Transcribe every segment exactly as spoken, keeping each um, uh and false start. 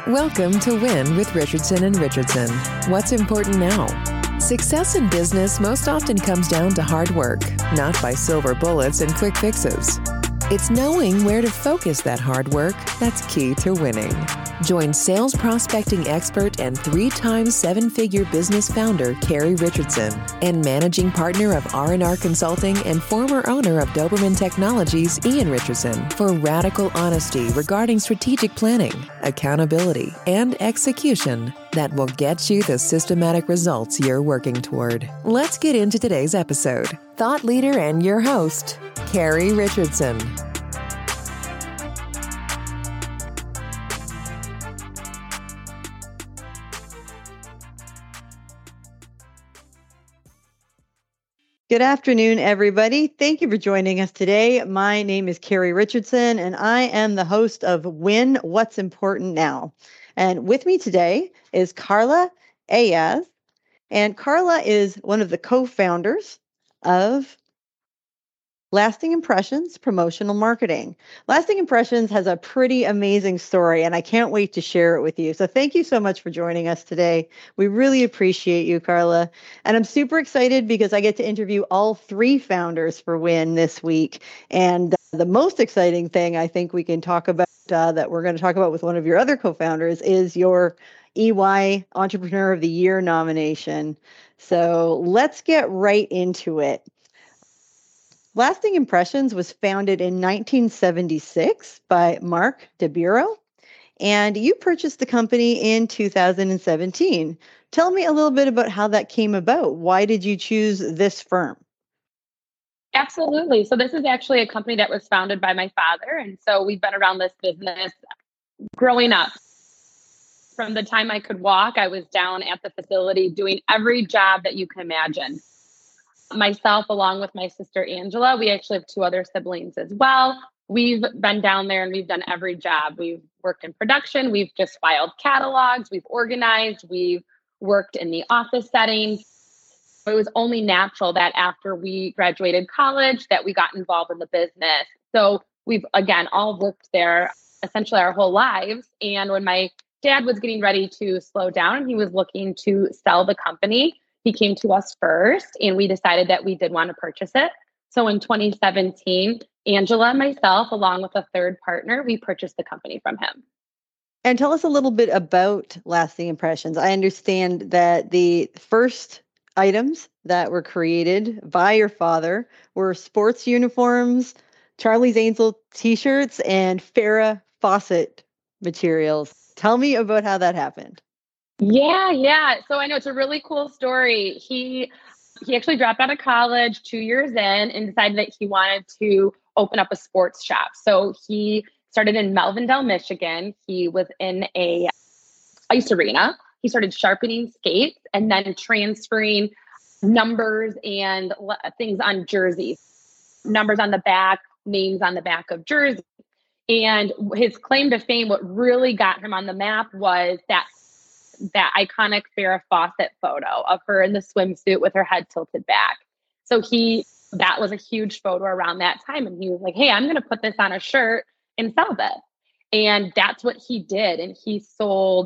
Welcome to Win with Richardson and Richardson. What's important now? Success in business most often comes down to hard work, not by silver bullets and quick fixes. It's knowing where to focus that hard work that's key to winning. Join sales prospecting expert and three-time seven-figure business founder Carrie Richardson and managing partner of R and R Consulting and former owner of Doberman Technologies, Ian Richardson, for radical honesty regarding strategic planning, accountability, and execution that will get you the systematic results you're working toward. Let's get into today's episode. Thought leader and your host, Carrie Richardson. Good afternoon, everybody. Thank you for joining us today. My name is Carrie Richardson, and I am the host of Win What's Important Now. And with me today is Carla Ayaz. And Carla is one of the co-founders of Lasting Impressions Promotional Marketing. Lasting Impressions has a pretty amazing story, and I can't wait to share it with you. So thank you so much for joining us today. We really appreciate you, Carla. And I'm super excited because I get to interview all three founders for Win this week. And the most exciting thing I think we can talk about uh, that we're going to talk about with one of your other co-founders is your E Y Entrepreneur of the Year nomination. So let's get right into it. Lasting Impressions was founded in nineteen seventy-six by Mark DeBiro, and you purchased the company in two thousand seventeen. Tell me a little bit about how that came about. Why did you choose this firm? Absolutely. So this is actually a company that was founded by my father. And so we've been around this business growing up. From the time I could walk, I was down at the facility doing every job that you can imagine. Myself, along with my sister Angela, we actually have two other siblings as well. We've been down there and we've done every job. We've worked in production. We've just filed catalogs. We've organized. We've worked in the office settings. It was only natural that after we graduated college that we got involved in the business. So we've, again, all worked there essentially our whole lives. And when my dad was getting ready to slow down and he was looking to sell the company, he came to us first and we decided that we did want to purchase it. So in twenty seventeen, Angela and myself, along with a third partner, we purchased the company from him. And tell us a little bit about Lasting Impressions. I understand that the first items that were created by your father were sports uniforms, Charlie's Angel t-shirts, and Farrah Fawcett materials. Tell me about how that happened. Yeah, yeah. So I know it's a really cool story. He he actually dropped out of college two years in and decided that he wanted to open up a sports shop. So he started in Melvindale, Michigan. He was in a ice arena. He started sharpening skates and then transferring numbers and things on jerseys, numbers on the back, names on the back of jerseys. And his claim to fame, what really got him on the map was that that iconic Farrah Fawcett photo of her in the swimsuit with her head tilted back. So he, that was a huge photo around that time. And he was like, hey, I'm going to put this on a shirt and sell this. And that's what he did. And he sold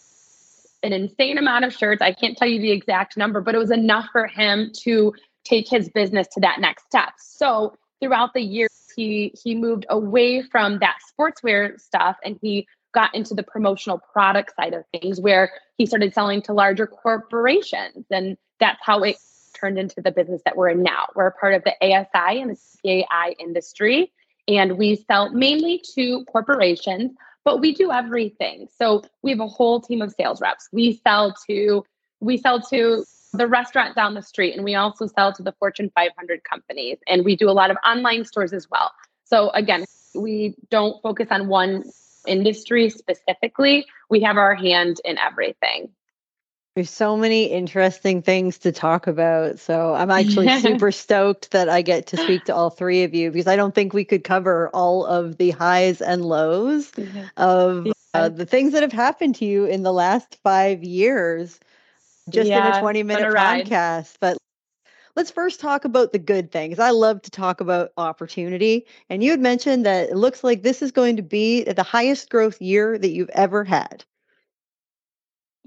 an insane amount of shirts. I can't tell you the exact number, but it was enough for him to take his business to that next step. So throughout the years, he, he moved away from that sportswear stuff and he got into the promotional product side of things where he started selling to larger corporations. And that's how it turned into the business that we're in now. We're a part of the A S I and the C A I industry, and we sell mainly to corporations, but we do everything. So we have a whole team of sales reps. We sell to, we sell to the restaurant down the street, and we also sell to the Fortune five hundred companies. And we do a lot of online stores as well. So again, we don't focus on one industry specifically. We have our hand in everything. There's so many interesting things to talk about. So I'm actually super stoked that I get to speak to all three of you because I don't think we could cover all of the highs and lows mm-hmm. of yeah. uh, the things that have happened to you in the last five years, just yeah, in a twenty minute podcast. But let's first talk about the good things. I love to talk about opportunity. And you had mentioned that it looks like this is going to be the highest growth year that you've ever had.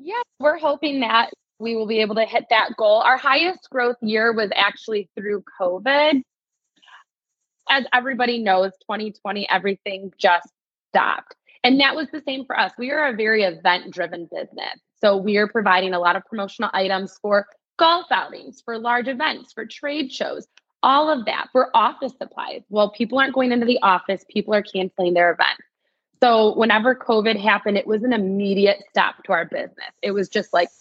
Yeah, we're hoping that we will be able to hit that goal. Our highest growth year was actually through COVID. As everybody knows, twenty twenty, everything just stopped. And that was the same for us. We are a very event driven business. So we are providing a lot of promotional items for golf outings, for large events, for trade shows, all of that, for office supplies. Well, people aren't going into the office, people are canceling their events. So whenever COVID happened, it was an immediate stop to our business. It was just like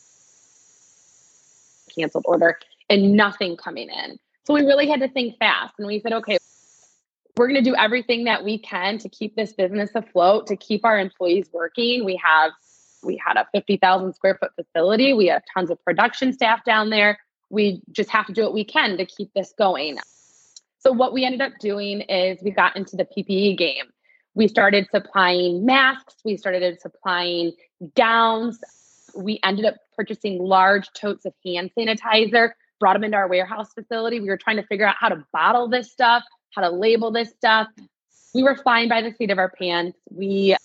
canceled order and nothing coming in. So we really had to think fast. And we said, okay, we're going to do everything that we can to keep this business afloat, to keep our employees working. We have, we had a fifty thousand square foot facility. We have tons of production staff down there. We just have to do what we can to keep this going. So what we ended up doing is we got into the P P E game. We started supplying masks. We started supplying gowns. We ended up purchasing large totes of hand sanitizer, brought them into our warehouse facility. We were trying to figure out how to bottle this stuff, how to label this stuff. We were flying by the seat of our pants. We,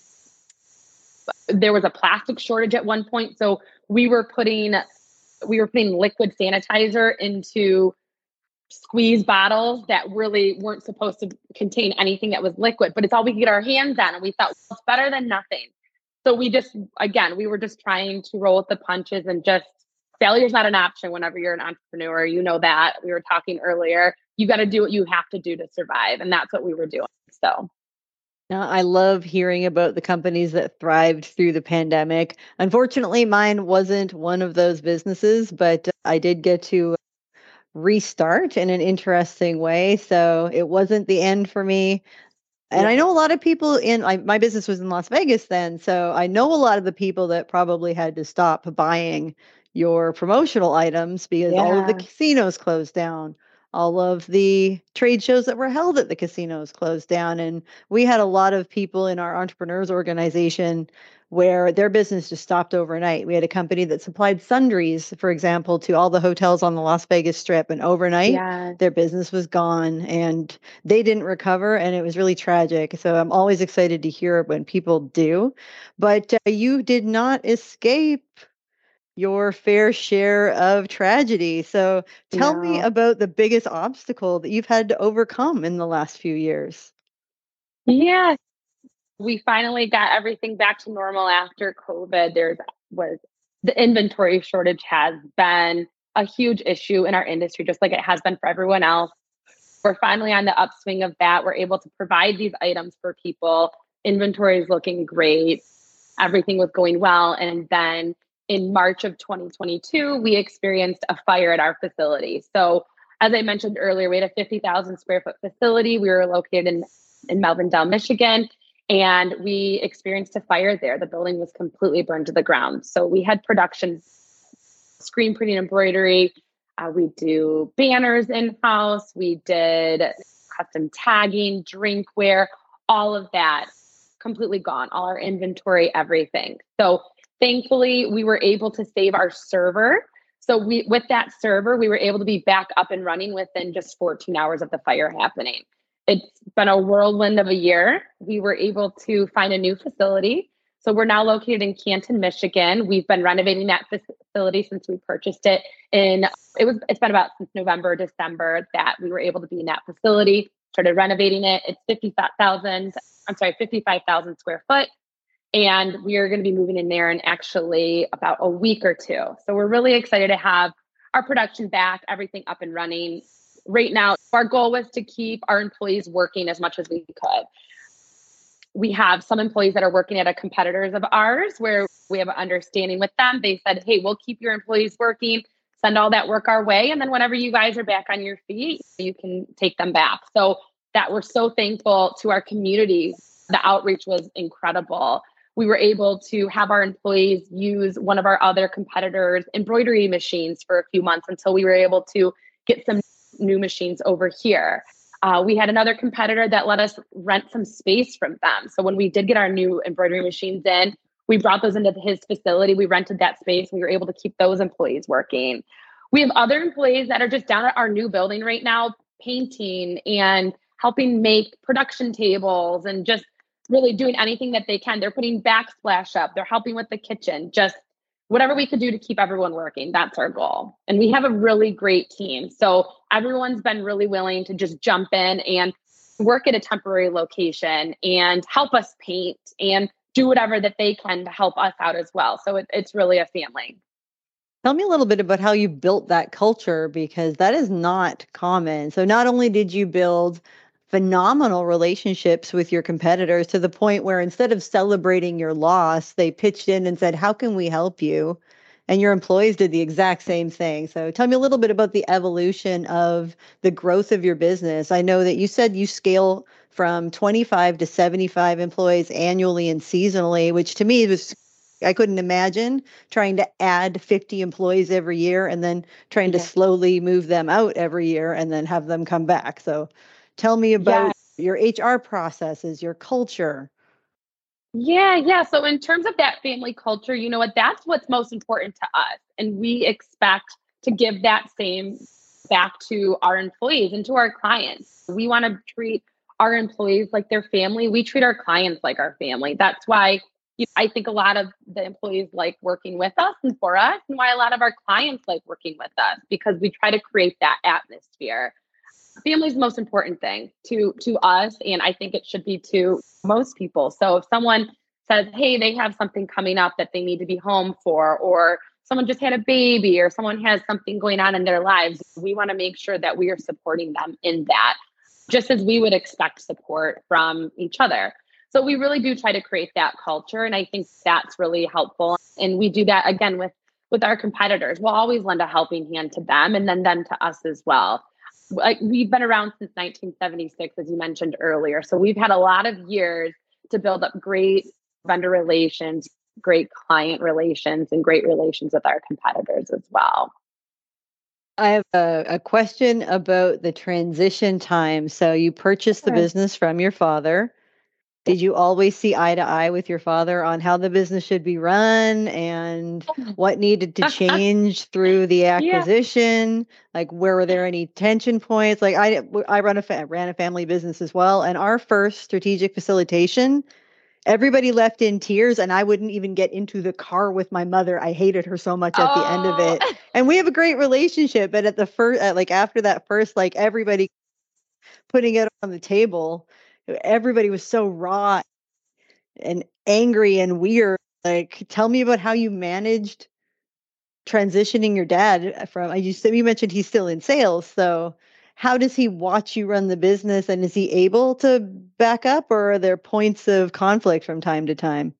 there was a plastic shortage at one point. So we were putting, we were putting liquid sanitizer into squeeze bottles that really weren't supposed to contain anything that was liquid, but it's all we could get our hands on. And we thought, well, it's better than nothing. So we just, again, we were just trying to roll with the punches and just, failure is not an option whenever you're an entrepreneur. You know that. We were talking earlier. You got to do what you have to do to survive. And that's what we were doing. So. Now, I love hearing about the companies that thrived through the pandemic. Unfortunately, mine wasn't one of those businesses, but I did get to restart in an interesting way. So it wasn't the end for me. And yeah. I know a lot of people in I, my business was in Las Vegas then. So I know a lot of the people that probably had to stop buying your promotional items because yeah. all of the casinos closed down. All of the trade shows that were held at the casinos closed down. And we had a lot of people in our entrepreneurs organization where their business just stopped overnight. We had a company that supplied sundries, for example, to all the hotels on the Las Vegas Strip. And overnight, yeah. their business was gone and they didn't recover. And it was really tragic. So I'm always excited to hear when people do. But uh, you did not escape your fair share of tragedy. So tell yeah. me about the biggest obstacle that you've had to overcome in the last few years. Yeah, we finally got everything back to normal after COVID. There was the inventory shortage has been a huge issue in our industry, just like it has been for everyone else. We're finally on the upswing of that. We're able to provide these items for people. Inventory is looking great. Everything was going well. And then in March of twenty twenty-two, we experienced a fire at our facility. So as I mentioned earlier, we had a fifty thousand square foot facility. We were located in, in Melvindale, Michigan, and we experienced a fire there. The building was completely burned to the ground. So we had production, screen printing, embroidery. Uh, we do banners in-house. We did custom tagging, drinkware, all of that completely gone, all our inventory, everything. So thankfully, we were able to save our server. So we, with that server, we were able to be back up and running within just fourteen hours of the fire happening. It's been a whirlwind of a year. We were able to find a new facility. So we're now located in Canton, Michigan. We've been renovating that facility since we purchased it in, it was, it's been about since November, December that we were able to be in that facility, started renovating it. It's fifty thousand, I'm sorry, fifty-five thousand square foot. And we are going to be moving in there in actually about a week or two. So we're really excited to have our production back, everything up and running. Right now, our goal was to keep our employees working as much as we could. We have some employees that are working at a competitors of ours where we have an understanding with them. They said, hey, we'll keep your employees working, send all that work our way. And then whenever you guys are back on your feet, you can take them back. So that we're so thankful to our community. The outreach was incredible. We were able to have our employees use one of our other competitors' embroidery machines for a few months until we were able to get some new machines over here. Uh, we had another competitor that let us rent some space from them. So when we did get our new embroidery machines in, we brought those into his facility. We rented that space. We were able to keep those employees working. We have other employees that are just down at our new building right now, painting and helping make production tables and just really doing anything that they can. They're putting backsplash up. They're helping with the kitchen, just whatever we could do to keep everyone working. That's our goal. And we have a really great team. So everyone's been really willing to just jump in and work at a temporary location and help us paint and do whatever that they can to help us out as well. So it, it's really a family. Tell me a little bit about how you built that culture, because that is not common. So not only did you build phenomenal relationships with your competitors to the point where instead of celebrating your loss, they pitched in and said, how can we help you? And your employees did the exact same thing. So tell me a little bit about the evolution of the growth of your business. I know that you said you scale from twenty-five to seventy-five employees annually and seasonally, which to me was, I couldn't imagine trying to add fifty employees every year and then trying to Yeah. slowly move them out every year and then have them come back. So tell me about Yeah. your H R processes, your culture. Yeah, yeah. So in terms of that family culture, you know what? That's what's most important to us. And we expect to give that same back to our employees and to our clients. We want to treat our employees like their family. We treat our clients like our family. That's why you know, I think a lot of the employees like working with us and for us, and why a lot of our clients like working with us, because we try to create that atmosphere. Family is the most important thing to to us, and I think it should be to most people. So if someone says, hey, they have something coming up that they need to be home for, or someone just had a baby, or someone has something going on in their lives, we want to make sure that we are supporting them in that, just as we would expect support from each other. So we really do try to create that culture, and I think that's really helpful. And we do that again with with our competitors. We'll always lend a helping hand to them, and then them to us as well. Like, we've been around since nineteen seventy-six, as you mentioned earlier. So we've had a lot of years to build up great vendor relations, great client relations, and great relations with our competitors as well. I have a, a question about the transition time. So you purchased the Sure. business from your father. Did you always see eye to eye with your father on how the business should be run and what needed to change through the Yeah. acquisition? Like, where were there any tension points? Like, I I run a fa- ran a family business as well, and our first strategic facilitation, everybody left in tears, and I wouldn't even get into the car with my mother. I hated her so much at the end of Oh, it. And we have a great relationship, but at the first, at like after that first, like everybody putting it on the table, everybody was so raw and angry and weird. Like, tell me about how you managed transitioning your dad from, you said, you mentioned he's still in sales. So how does he watch you run the business, and is he able to back up, or are there points of conflict from time to time?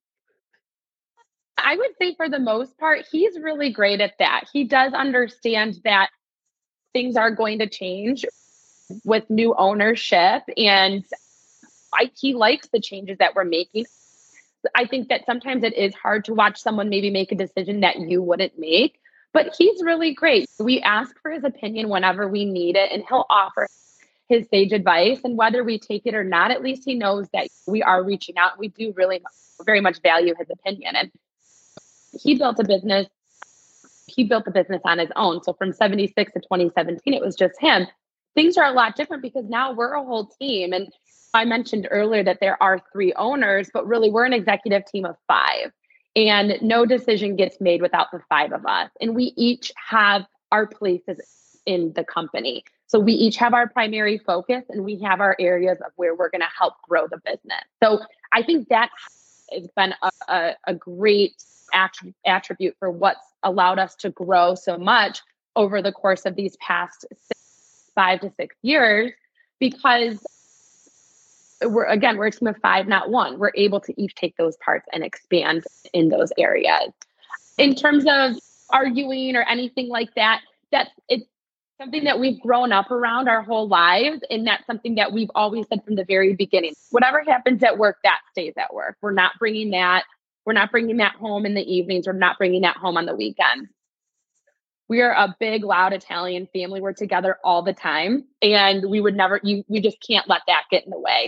I would say for the most part, he's really great at that. He does understand that things are going to change with new ownership, and I, he likes the changes that we're making. I think that sometimes it is hard to watch someone maybe make a decision that you wouldn't make, but he's really great. We ask for his opinion whenever we need it, and he'll offer his sage advice. And whether we take it or not, at least he knows that we are reaching out. We do really very much value his opinion. And he built a business. He built the business on his own. So from seventy-six to twenty seventeen, it was just him. Things are a lot different because now we're a whole team. And I mentioned earlier that there are three owners, but really we're an executive team of five. And no decision gets made without the five of us. And we each have our places in the company. So we each have our primary focus, and we have our areas of where we're going to help grow the business. So I think that has been a, a, a great attr- attribute for what's allowed us to grow so much over the course of these past six, five to six years, because we're, again, we're a team of five, not one. We're able to each take those parts and expand in those areas. In terms of arguing or anything like that, that's it's something that we've grown up around our whole lives. And that's something that we've always said from the very beginning. Whatever happens at work, that stays at work. We're not bringing that. We're not bringing that home in the evenings. We're not bringing that home on the weekends. We are a big, loud Italian family. We're together all the time. And we would never, you, we just can't let that get in the way.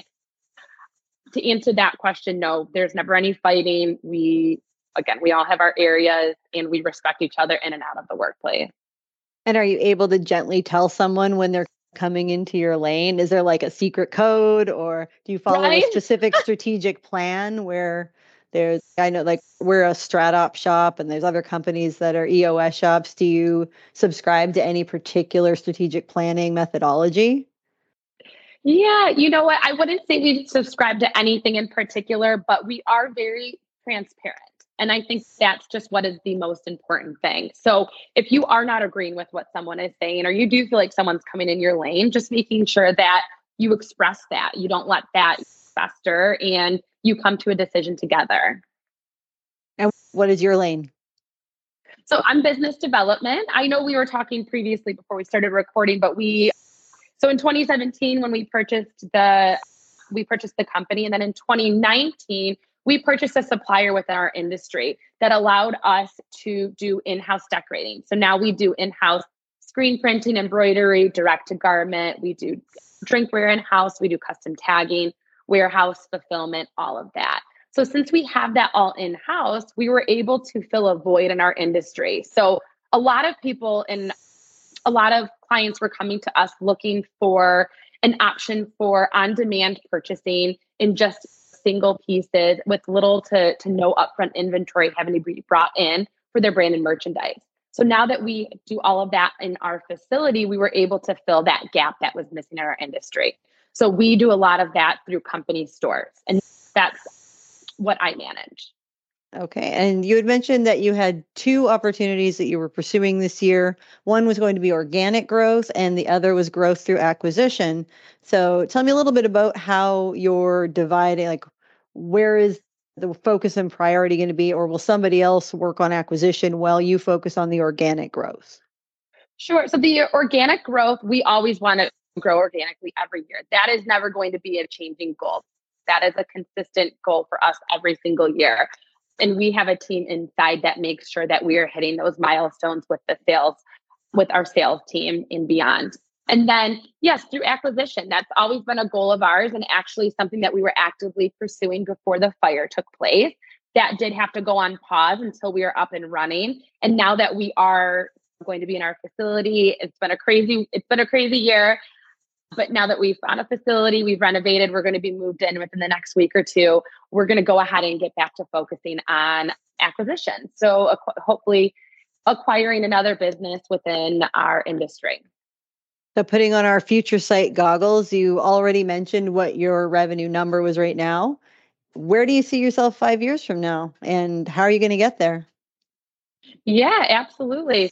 To answer that question, no, there's never any fighting. We, again, we all have our areas, and we respect each other in and out of the workplace. And are you able to gently tell someone when they're coming into your lane? Is there like a secret code, or do you follow Right? a specific strategic plan where there's, I know like we're a Stratop shop and there's other companies that are E O S shops. Do you subscribe to any particular strategic planning methodology? Yeah, you know what? I wouldn't say we subscribe to anything in particular, but we are very transparent. And I think that's just what is the most important thing. So if you are not agreeing with what someone is saying, or you do feel like someone's coming in your lane, just making sure that you express that. You don't let that fester and you come to a decision together. And what is your lane? So I'm business development. I know we were talking previously before we started recording, but we So in twenty seventeen, when we purchased the we purchased the company, and then in twenty nineteen, we purchased a supplier within our industry that allowed us to do in-house decorating. So now we do in-house screen printing, embroidery, direct to garment. We do drinkware in-house. We do custom tagging, warehouse fulfillment, all of that. So since we have that all in-house, we were able to fill a void in our industry. So a lot of people in a lot of clients were coming to us looking for an option for on-demand purchasing in just single pieces with little to, to no upfront inventory having to be brought in for their branded merchandise. So now that we do all of that in our facility, we were able to fill that gap that was missing in our industry. So we do a lot of that through company stores, and that's what I manage. Okay. And you had mentioned that you had two opportunities that you were pursuing this year. One was going to be organic growth, and the other was growth through acquisition. So tell me a little bit about how you're dividing, like where is the focus and priority going to be, or will somebody else work on acquisition while you focus on the organic growth? Sure. So the organic growth, we always want to grow organically every year. That is never going to be a changing goal. That is a consistent goal for us every single year. And we have a team inside that makes sure that we are hitting those milestones with the sales, with our sales team and beyond. And then, yes, through acquisition, that's always been a goal of ours, and actually something that we were actively pursuing before the fire took place. That did have to go on pause until we are up and running. And now that we are going to be in our facility, it's been a crazy, it's been a crazy year. But now that we've found a facility, we've renovated, we're going to be moved in within the next week or two. We're going to go ahead and get back to focusing on acquisition. So uh, hopefully acquiring another business within our industry. So putting on our future sight goggles, you already mentioned what your revenue number was right now. Where do you see yourself five years from now, and how are you going to get there? Yeah, absolutely.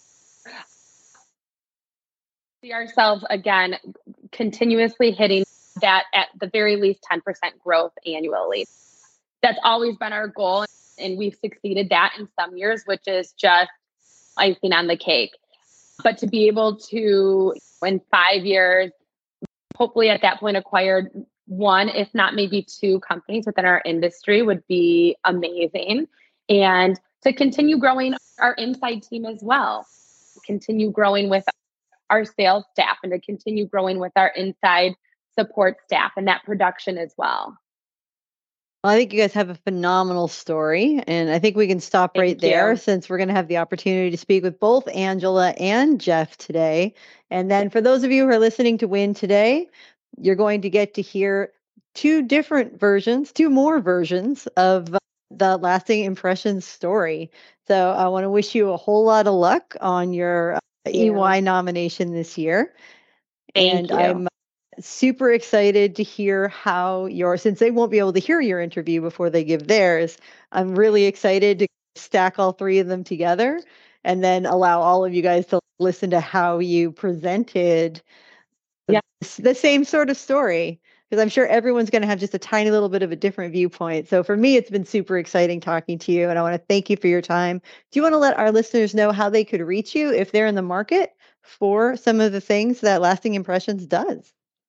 See ourselves again continuously hitting that at the very least ten percent growth annually. That's always been our goal, and we've succeeded that in some years, which is just icing on the cake. But to be able to, in five years, hopefully at that point acquired one, if not maybe two companies within our industry would be amazing. And to continue growing our inside team as well, continue growing with our sales staff, and to continue growing with our inside support staff and that production as well. Well, I think you guys have a phenomenal story, and I think we can stop Thank right there you. since we're going to have the opportunity to speak with both Angela and Jeff today. And then for those of you who are listening to Win today, you're going to get to hear two different versions, two more versions of the Lasting Impressions story. So I want to wish you a whole lot of luck on your E Y nomination this year. Thank and you. I'm super excited to hear how your, since they won't be able to hear your interview before they give theirs, I'm really excited to stack all three of them together and then allow all of you guys to listen to how you presented Yeah. the, the same sort of story, because I'm sure everyone's going to have just a tiny little bit of a different viewpoint. So for me, it's been super exciting talking to you, and I want to thank you for your time. Do you want to let our listeners know how they could reach you if they're in the market for some of the things that Lasting Impressions does?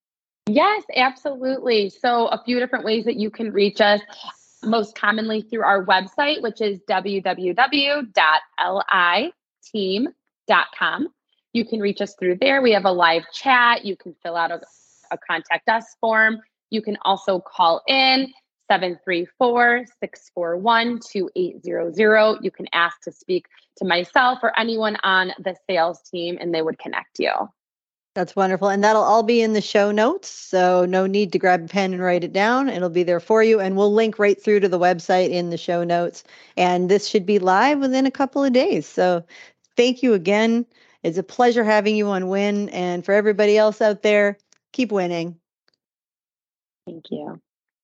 Yes, absolutely. So a few different ways that you can reach us, most commonly through our website, which is w w w dot li team dot com. You can reach us through there. We have a live chat. You can fill out a, a contact us form. You can also call in seven three four, six four one, two eight zero zero. You can ask to speak to myself or anyone on the sales team, and they would connect you. That's wonderful. And that'll all be in the show notes. So no need to grab a pen and write it down. It'll be there for you. And we'll link right through to the website in the show notes. And this should be live within a couple of days. So thank you again. It's a pleasure having you on Win. And for everybody else out there, keep winning. Thank you.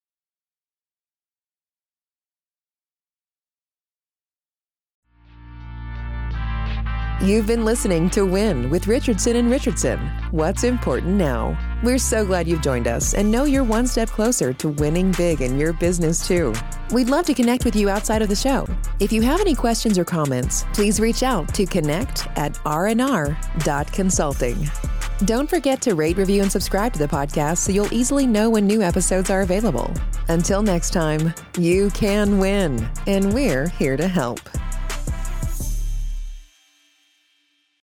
You've been listening to Win with Richardson and Richardson. What's important now? We're so glad you've joined us and know you're one step closer to winning big in your business too. We'd love to connect with you outside of the show. If you have any questions or comments, please reach out to connect at r n r dot consulting. Don't forget to rate, review, and subscribe to the podcast so you'll easily know when new episodes are available. Until next time, you can win, and we're here to help.